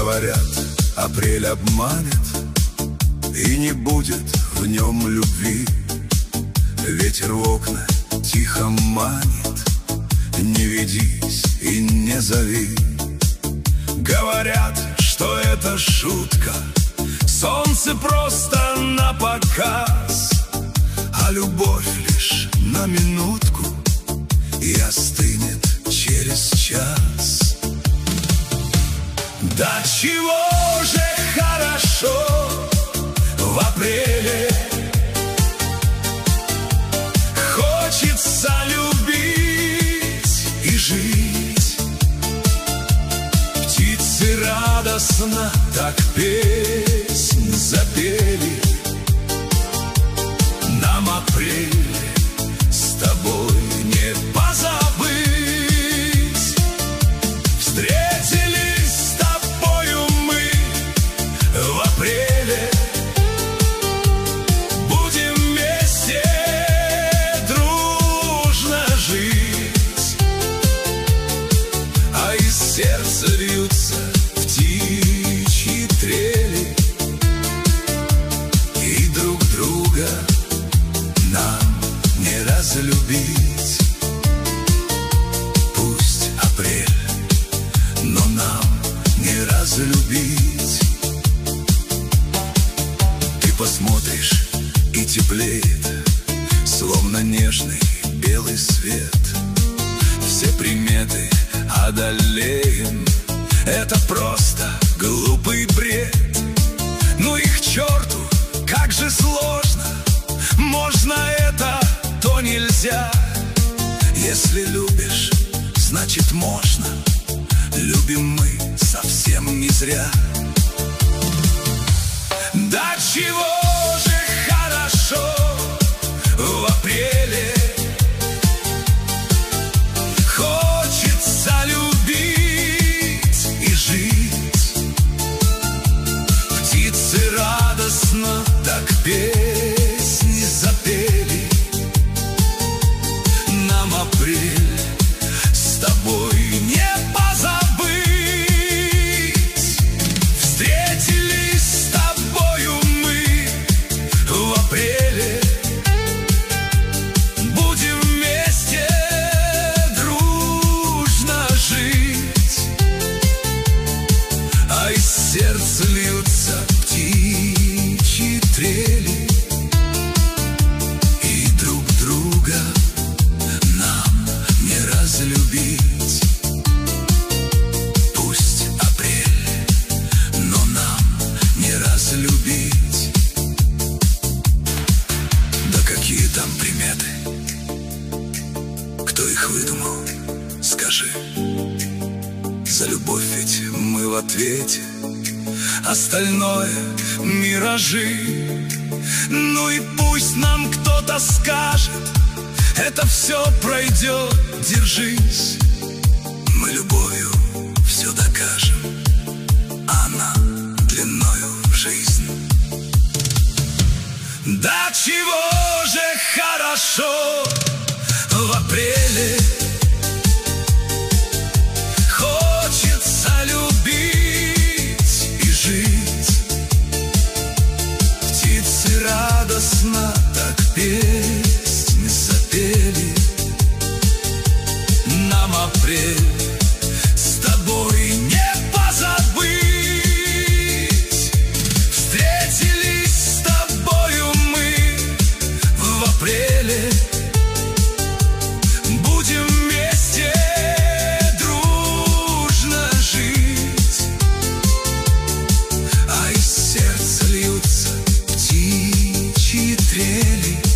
Говорят, апрель обманет, и не будет в нем любви. Ветер в окна тихо манит, не ведись и не зови. Говорят, что это шутка, солнце просто напоказ, а любовь лишь на минутку и остынет через час. Да чего же хорошо в апреле, хочется любить и жить. Птицы радостно так песнь запели. Нам апрель с тобой не позабыть. Встретились с тобою мы в апреле. Будем вместе дружно жить. А из сердца льются птичьи трели, и друг друга нам не разлюбить. Пусть апрель, но нам не разлюбить. Ты посмотришь, и теплеет, словно нежный белый свет. Все приметы одолеем, это просто глупый бред. Ну и к черту, как же сложно, можно это, то нельзя. Если любишь, значит можно. Любим мы совсем не зря. Да чего же хорошо в апреле, хочется любить и жить. Птицы радостно так песни запели. Нам апрель с тобой не позабыть. Встретились с тобою мы в апреле. Будем вместе дружно жить. А из сердца льются птичьи трели, и друг друга нам не разлюбить. Пусть апрель, но нам не разлюбить. Да какие там приметы? Кто их выдумал? Скажи. За любовь ведь мы в ответе, остальное — миражи. Ну и пусть нам кто-то скажет, это все пройдет, держись. Мы любовью все докажем, она длиною в жизнь. Да чего же хорошо в апреле, хочется любить и жить. Птицы радостно так песнь запели. Нам апрель с тобой не позабыть. Встретились с тобою мы в апреле. Будем вместе дружно жить. А из сердца льются птичьи трели,